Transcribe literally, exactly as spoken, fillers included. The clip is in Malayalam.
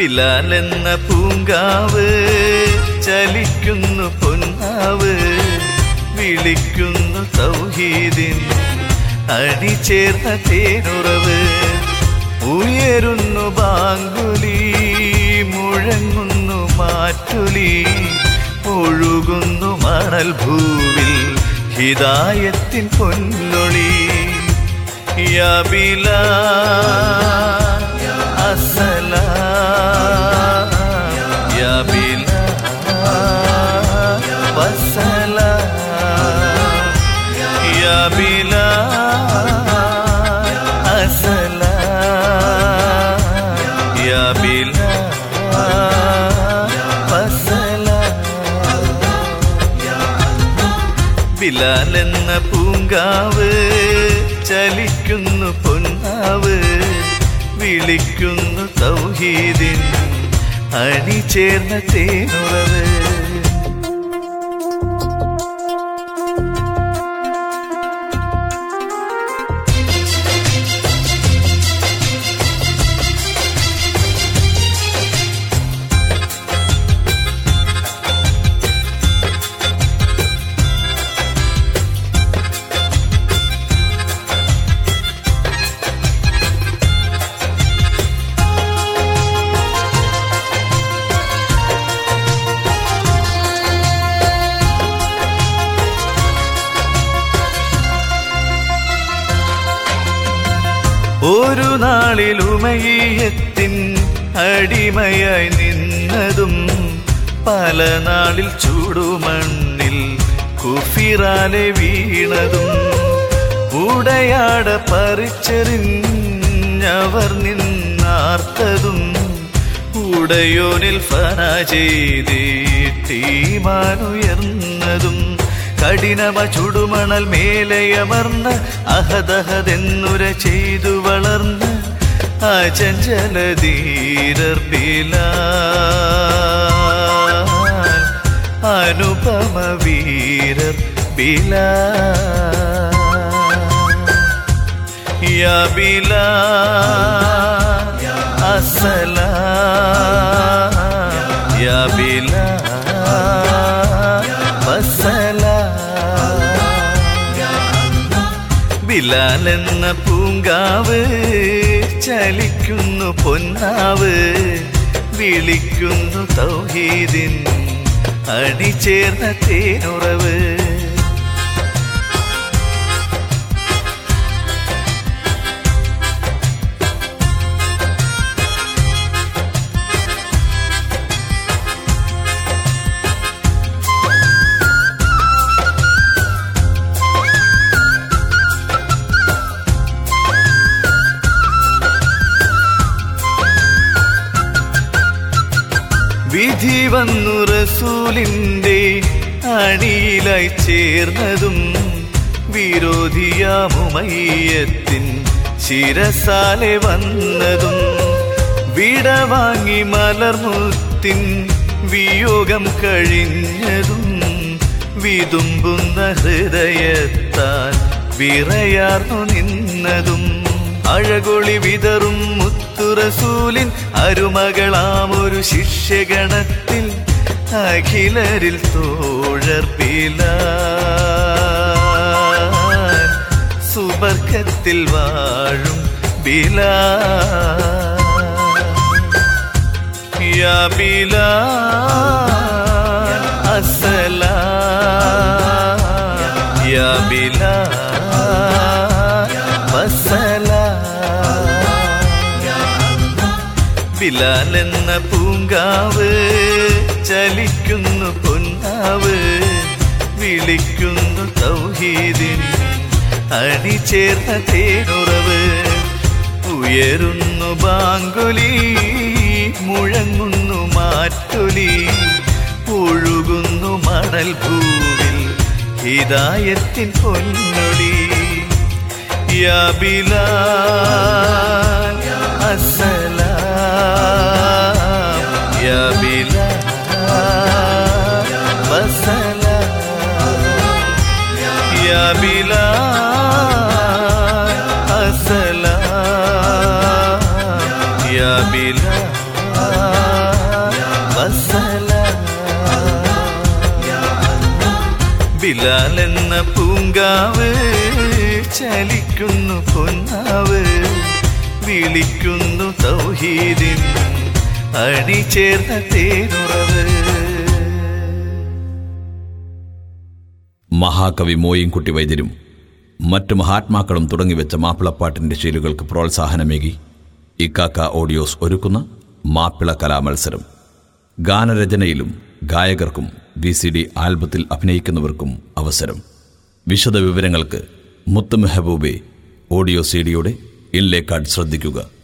ബിലാലെന്ന പൂങ്കാവ് ചലിക്കുന്നു പൊന്നാവ്, വിളിക്കുന്നു തൗഹീദിൻ അണിചേർന്ന തേനുറവ്. ഉയരുന്നു ബാങ്കുലി, മുഴങ്ങുന്നു മാറ്റുലി, ഒഴുകുന്നു മണൽ ഭൂവിൽ ഹിദായത്തിൻ പൊന്നൊളി. യാ ബിലാൽ അസ്സലാം, യാ ബിലാൽ വസ്സലാം, യാ ബിലാൽ അസ്സലാം, യാ ബിലാൽ വസ്സലാം. ബിലാലെന്ന പൂങ്കാവ് ചലിക്കുന്നു പൊന്നാവ്, വിളിക്കുന്നു തൗഹീദിൻ അണിചേർന്ന തേനുറവ്. ഒരു നാളിൽ ഉമയ്യത്തിൻ അടിമയായി നിന്നതും, പല നാളിൽ ചൂടുമണ്ണിൽ കുഫിറാലെ വീണതും, ഉടയാട പറിച്ചെറിഞ്ഞവർ നിന്നാർത്തതും, ഉടയോനിൽ ഫന ചെയ്തീമാനുയർന്നതും, കഠിനമ ചുടുമണൽ മേലയമർന്ന് അഹദഹദെന്നുര ചെയ്തു വളർന്ന് അചഞ്ചലധീരർ ബിലാൽ, അനുപമ വീരർ ബിലാൽ. യാ ബിലാൽ അസ്സലാം, യാ ബിലാൽ വസ്സലാം. ബിലാലെന്ന പൂങ്കാവ് ചലിക്കുന്നു പൊന്നാവ്, വിളിക്കുന്നു തൗഹീദിൻ അണിചേർന്ന തേനുറവ്. വിധി വന്നു റസൂലിന്റെ അണിയിലായി ചേർന്നതും, വിരോധിയാമുമയ്യത്തിൻ ശിരസാലെ വന്നതും, വിടവാങ്ങി മലർമുത്തിൻ വിയോഗം കഴിഞ്ഞതും, വിതുമ്പുന്ന ഹൃദയത്താൽ വിറയാർന്നു നിന്നതും, അഴകൊളി വിതറും മുത്തുറസൂലിൻ അരുമകളാമൊരു ശിഷ്യഗണത്തിൽ അഖിലരിൽ തോഴർ ബിലാൽ, സുബർക്കത്തിൽ വാഴും ബിലാൽ. യാ ബിലാൽ അസ്സലാം, യാ ബിലാൽ വസ്സലാം. ബിലാലെന്ന പൂങ്കാവ് ചലിക്കുന്നു പൊന്നാവ്, വിളിക്കുന്നു തൗഹീദിൻ അണിചേർന്ന തേനുറവ്. ഉയരുന്നു ബാങ്കുലി, മുഴങ്ങുന്നു മാറ്റുലി, ഒഴുകുന്നു മണൽ ഭൂവിൽ ഹിദായത്തിൻ പൊന്നൊളി. യാ ബിലാൽ അസ്സലാം, യാ ബിലാൽ വസ്സലാം, യാ ബിലാൽ അസ്സലാം, യാ ബിലാൽ ചലിക്കുന്ന പൂങ്കാവ്, ചലിക്കുന്നു പൊന്നാവ്, വിളിക്കുന്നു തൗഹീദിൻ അണിചേർന്ന തേനുറവ്. മഹാകവി മോയിൻകുട്ടി വൈദ്യരും മറ്റു മഹാത്മാക്കളും തുടങ്ങിവെച്ച മാപ്പിളപ്പാട്ടിൻ്റെ ശീലുകൾക്ക് പ്രോത്സാഹനമേകി ഇക്കാക്ക ഓഡിയോസ് ഒരുക്കുന്ന മാപ്പിള കലാമത്സരം. ഗാനരചനയിലും ഗായകർക്കും വി സി ഡി ആൽബത്തിൽ അഭിനയിക്കുന്നവർക്കും അവസരം. വിശദ വിവരങ്ങൾക്ക് മുത്ത് മെഹബൂബെ ഓഡിയോ സി ഡിയുടെ ഇൻലേ കാർഡ് ശ്രദ്ധിക്കുക.